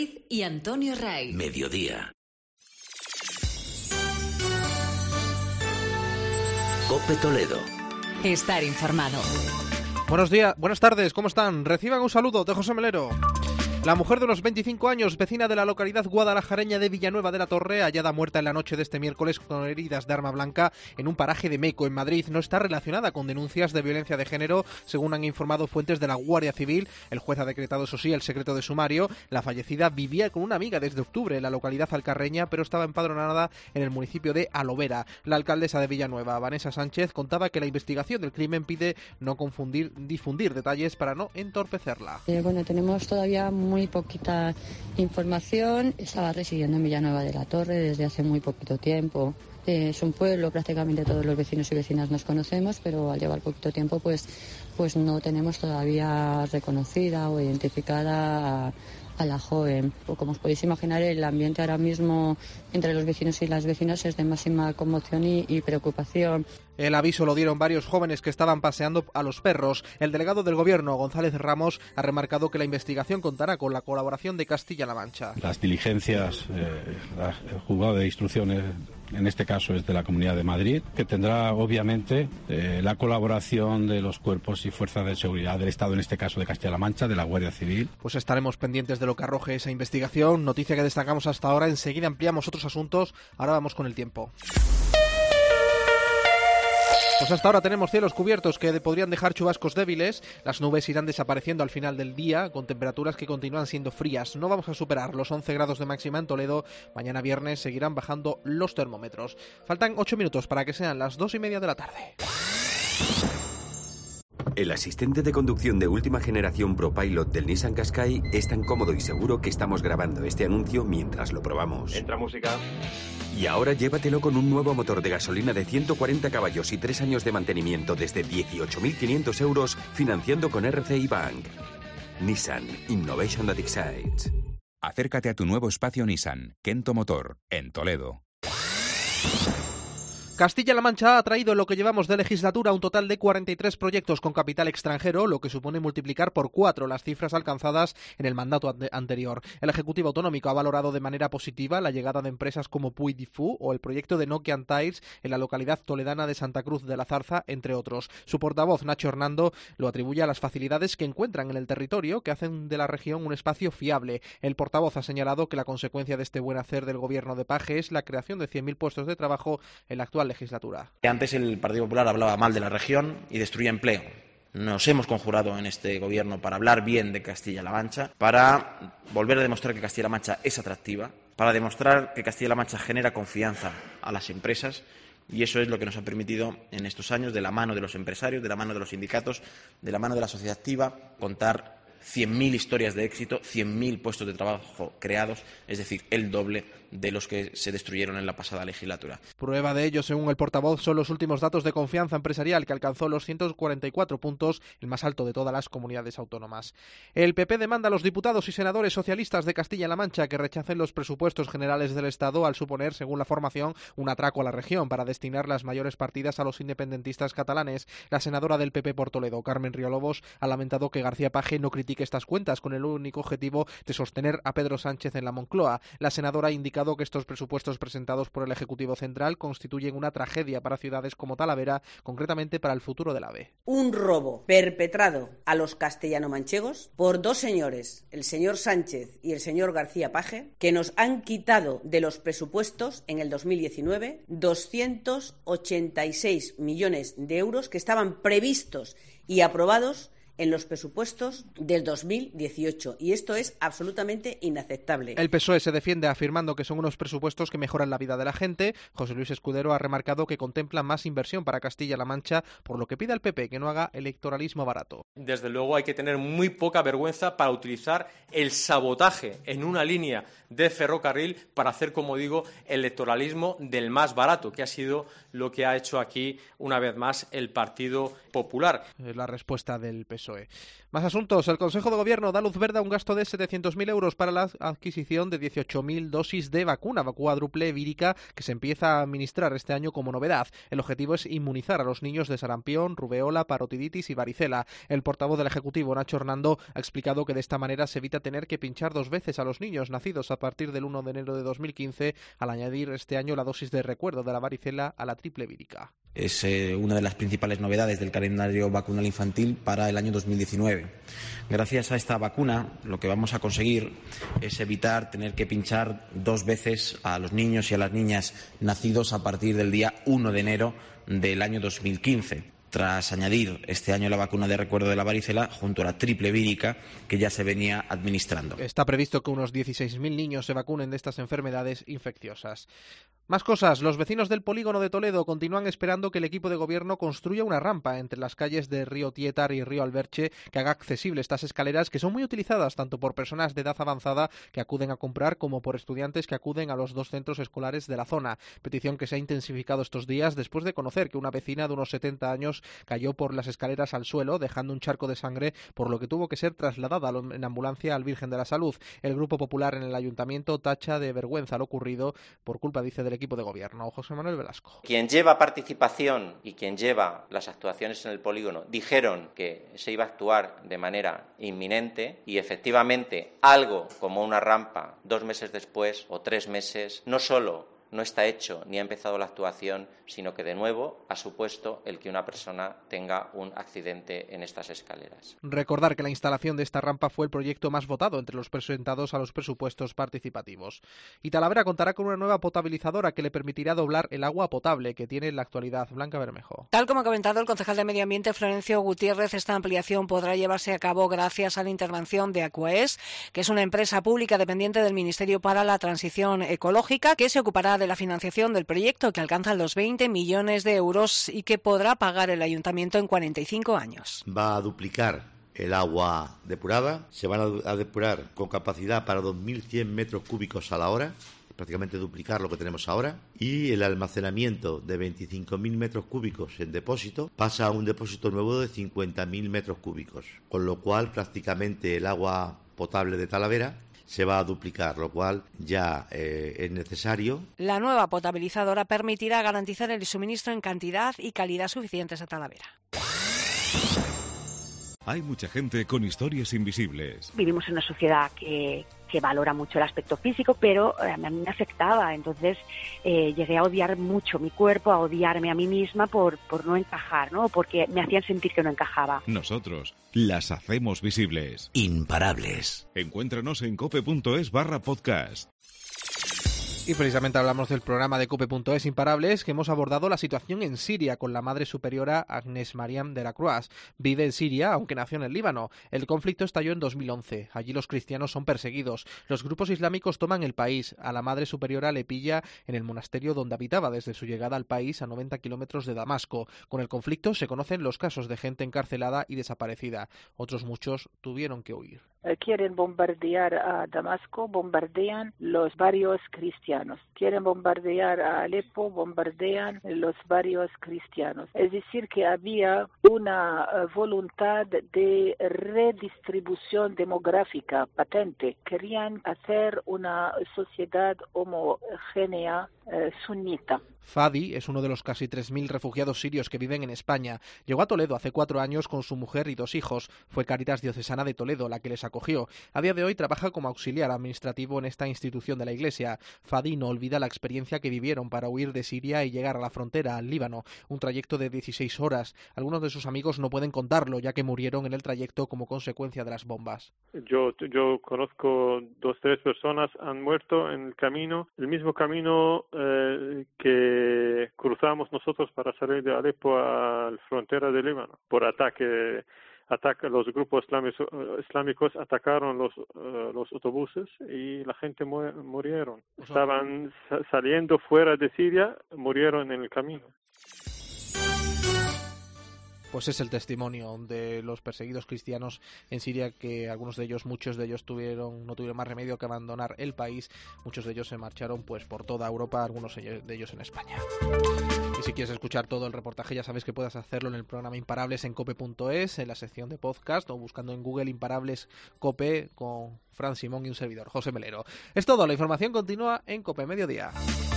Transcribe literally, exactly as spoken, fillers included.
Y Antonio Ray. Mediodía. COPE Toledo. Estar informado. Buenos días, buenas tardes, ¿cómo están? Reciban un saludo de José Melero. La mujer de unos veinticinco años, vecina de la localidad guadalajareña de Villanueva de la Torre, hallada muerta en la noche de este miércoles con heridas de arma blanca en un paraje de Meco, en Madrid, no está relacionada con denuncias de violencia de género, según han informado fuentes de la Guardia Civil. El juez ha decretado, eso sí, el secreto de sumario. La fallecida vivía con una amiga desde octubre en la localidad alcarreña, pero estaba empadronada en el municipio de Alovera. La alcaldesa de Villanueva, Vanessa Sánchez, contaba que la investigación del crimen pide no confundir, difundir detalles para no entorpecerla. Eh, bueno, tenemos todavía muy poquita información. Estaba residiendo en Villanueva de la Torre desde hace muy poquito tiempo. Eh, es un pueblo, prácticamente todos los vecinos y vecinas nos conocemos, pero al llevar poquito tiempo pues, pues no tenemos todavía reconocida o identificada a, a la joven. Como os podéis imaginar, el ambiente ahora mismo entre los vecinos y las vecinas es de máxima conmoción y, y preocupación. El aviso lo dieron varios jóvenes que estaban paseando a los perros. El delegado del Gobierno, González Ramos, ha remarcado que la investigación contará con la colaboración de Castilla-La Mancha. Las diligencias, eh, el juzgado de instrucciones, en este caso es de la Comunidad de Madrid, que tendrá obviamente eh, la colaboración de los cuerpos y fuerzas de seguridad del Estado, en este caso de Castilla-La Mancha, de la Guardia Civil. Pues estaremos pendientes de lo que arroje esa investigación. Noticia que destacamos hasta ahora. Enseguida ampliamos otros asuntos. Ahora vamos con el tiempo. Pues hasta ahora tenemos cielos cubiertos que podrían dejar chubascos débiles. Las nubes irán desapareciendo al final del día, con temperaturas que continúan siendo frías. No vamos a superar los once grados de máxima en Toledo. Mañana viernes seguirán bajando los termómetros. Faltan ocho minutos para que sean las dos y media de la tarde. El asistente de conducción de última generación ProPilot del Nissan Qashqai es tan cómodo y seguro que estamos grabando este anuncio mientras lo probamos. Entra música. Y ahora llévatelo con un nuevo motor de gasolina de ciento cuarenta caballos y tres años de mantenimiento desde dieciocho mil quinientos euros, financiando con R C I Bank. Nissan Innovation that excites. Acércate a tu nuevo espacio Nissan, Kento Motor, en Toledo. Castilla-La Mancha ha traído en lo que llevamos de legislatura un total de cuarenta y tres proyectos con capital extranjero, lo que supone multiplicar por cuatro las cifras alcanzadas en el mandato anterior. El Ejecutivo Autonómico ha valorado de manera positiva la llegada de empresas como Puy Di Fu o el proyecto de Nokian Tires en la localidad toledana de Santa Cruz de la Zarza, entre otros. Su portavoz, Nacho Hernando, lo atribuye a las facilidades que encuentran en el territorio, que hacen de la región un espacio fiable. El portavoz ha señalado que la consecuencia de este buen hacer del gobierno de Paje es la creación de cien mil puestos de trabajo en la actual legislatura. Antes el Partido Popular hablaba mal de la región y destruía empleo. Nos hemos conjurado en este gobierno para hablar bien de Castilla-La Mancha, para volver a demostrar que Castilla-La Mancha es atractiva, para demostrar que Castilla-La Mancha genera confianza a las empresas, y eso es lo que nos ha permitido en estos años, de la mano de los empresarios, de la mano de los sindicatos, de la mano de la sociedad activa, contar cien mil historias de éxito, cien mil puestos de trabajo creados, es decir, el doble de los que se destruyeron en la pasada legislatura. Prueba de ello, según el portavoz, son los últimos datos de confianza empresarial, que alcanzó los ciento cuarenta y cuatro puntos, el más alto de todas las comunidades autónomas. El P P demanda a los diputados y senadores socialistas de Castilla-La Mancha que rechacen los presupuestos generales del Estado al suponer, según la formación, un atraco a la región para destinar las mayores partidas a los independentistas catalanes. La senadora del P P por Toledo, Carmen Riolobos, ha lamentado que García Paje no critique estas cuentas con el único objetivo de sostener a Pedro Sánchez en la Moncloa. La senadora ha indicado que estos presupuestos presentados por el Ejecutivo Central constituyen una tragedia para ciudades como Talavera, concretamente para el futuro del AVE. Un robo perpetrado a los castellano-manchegos por dos señores, el señor Sánchez y el señor García Paje, que nos han quitado de los presupuestos en el dos mil diecinueve doscientos ochenta y seis millones de euros que estaban previstos y aprobados en los presupuestos del dos mil dieciocho, y esto es absolutamente inaceptable. El P S O E se defiende afirmando que son unos presupuestos que mejoran la vida de la gente. José Luis Escudero ha remarcado que contempla más inversión para Castilla-La Mancha, por lo que pide al P P que no haga electoralismo barato. Desde luego hay que tener muy poca vergüenza para utilizar el sabotaje en una línea de ferrocarril para hacer, como digo, electoralismo del más barato, que ha sido lo que ha hecho aquí una vez más el Partido Popular. La respuesta del P S O E. Más asuntos. El Consejo de Gobierno da luz verde a un gasto de setecientos mil euros para la adquisición de dieciocho mil dosis de vacuna, cuádruple vírica, que se empieza a administrar este año como novedad. El objetivo es inmunizar a los niños de sarampión, rubeola, parotiditis y varicela. El portavoz del Ejecutivo, Nacho Hernando, ha explicado que de esta manera se evita tener que pinchar dos veces a los niños nacidos a partir del uno de enero de dos mil quince, al añadir este año la dosis de recuerdo de la varicela a la triple vírica. Es eh, una de las principales novedades del calendario vacunal infantil para el año dos mil diecinueve. Gracias a esta vacuna, lo que vamos a conseguir es evitar tener que pinchar dos veces a los niños y a las niñas nacidos a partir del día uno de enero del año dos mil quince. Tras añadir este año la vacuna de recuerdo de la varicela junto a la triple vírica que ya se venía administrando. Está previsto que unos dieciséis mil niños se vacunen de estas enfermedades infecciosas. Más cosas. Los vecinos del polígono de Toledo continúan esperando que el equipo de gobierno construya una rampa entre las calles de Río Tietar y Río Alberche que haga accesible estas escaleras, que son muy utilizadas tanto por personas de edad avanzada que acuden a comprar como por estudiantes que acuden a los dos centros escolares de la zona. Petición que se ha intensificado estos días después de conocer que una vecina de unos setenta años cayó por las escaleras al suelo, dejando un charco de sangre, por lo que tuvo que ser trasladada en ambulancia al Virgen de la Salud. El Grupo Popular en el Ayuntamiento tacha de vergüenza lo ocurrido por culpa, dice, del equipo de gobierno. José Manuel Velasco. Quien lleva participación y quien lleva las actuaciones en el polígono dijeron que se iba a actuar de manera inminente y efectivamente algo como una rampa dos meses después o tres meses no solo no está hecho ni ha empezado la actuación, sino que de nuevo ha supuesto el que una persona tenga un accidente en estas escaleras. Recordar que la instalación de esta rampa fue el proyecto más votado entre los presentados a los presupuestos participativos. Y Talavera contará con una nueva potabilizadora que le permitirá doblar el agua potable que tiene en la actualidad. Blanca Bermejo. Tal como ha comentado el concejal de Medio Ambiente, Florencio Gutiérrez, esta ampliación podrá llevarse a cabo gracias a la intervención de Aquaes, que es una empresa pública dependiente del Ministerio para la Transición Ecológica, que se ocupará de la financiación del proyecto, que alcanza los veinte millones de euros y que podrá pagar el ayuntamiento en cuarenta y cinco años. Va a duplicar el agua depurada, se van a depurar con capacidad para dos mil cien metros cúbicos a la hora, prácticamente duplicar lo que tenemos ahora, y el almacenamiento de veinticinco mil metros cúbicos en depósito pasa a un depósito nuevo de cincuenta mil metros cúbicos, con lo cual prácticamente el agua potable de Talavera se va a duplicar, lo cual ya eh, es necesario. La nueva potabilizadora permitirá garantizar el suministro en cantidad y calidad suficientes a Talavera. Hay mucha gente con historias invisibles. Vivimos en una sociedad que, que valora mucho el aspecto físico, pero a mí me afectaba. Entonces eh, llegué a odiar mucho mi cuerpo, a odiarme a mí misma por, por no encajar, ¿no? Porque me hacían sentir que no encajaba. Nosotros las hacemos visibles. Imparables. Encuéntranos en cope.es barra podcast. Y precisamente hablamos del programa de cope.es Imparables, que hemos abordado la situación en Siria con la madre superiora Agnes Mariam de la Croix. Vive en Siria, aunque nació en el Líbano. El conflicto estalló en dos mil once. Allí los cristianos son perseguidos. Los grupos islámicos toman el país. A la madre superiora le pilla en el monasterio donde habitaba desde su llegada al país a noventa kilómetros de Damasco. Con el conflicto se conocen los casos de gente encarcelada y desaparecida. Otros muchos tuvieron que huir. Quieren bombardear a Damasco, bombardean los barrios cristianos. Quieren bombardear a Alepo, bombardean los barrios cristianos. Es decir, que había una voluntad de redistribución demográfica patente. Querían hacer una sociedad homogénea eh, sunita. Fadi es uno de los casi tres mil refugiados sirios que viven en España. Llegó a Toledo hace cuatro años con su mujer y dos hijos. Fue Cáritas Diocesana de Toledo la que les acogió. A día de hoy trabaja como auxiliar administrativo en esta institución de la Iglesia. Fadi no olvida la experiencia que vivieron para huir de Siria y llegar a la frontera, al Líbano. Un trayecto de dieciséis horas. Algunos de sus amigos no pueden contarlo, ya que murieron en el trayecto como consecuencia de las bombas. Yo, yo conozco dos, tres personas han muerto en el camino, el mismo camino eh, que cruzamos nosotros para salir de Alepo a la frontera del Líbano por ataque. Ataca, los grupos islámicos, islámicos atacaron los, uh, los autobuses y la gente mu- murieron. Estaban sa- saliendo fuera de Siria, murieron en el camino. Pues es el testimonio de los perseguidos cristianos en Siria, que algunos de ellos, muchos de ellos tuvieron, no tuvieron más remedio que abandonar el país. Muchos de ellos se marcharon pues por toda Europa, algunos de ellos en España. Y si quieres escuchar todo el reportaje, ya sabes que puedes hacerlo en el programa Imparables en cope punto es, en la sección de podcast, o buscando en Google Imparables Cope con Fran Simón y un servidor, José Melero. Es todo, la información continúa en Cope Mediodía.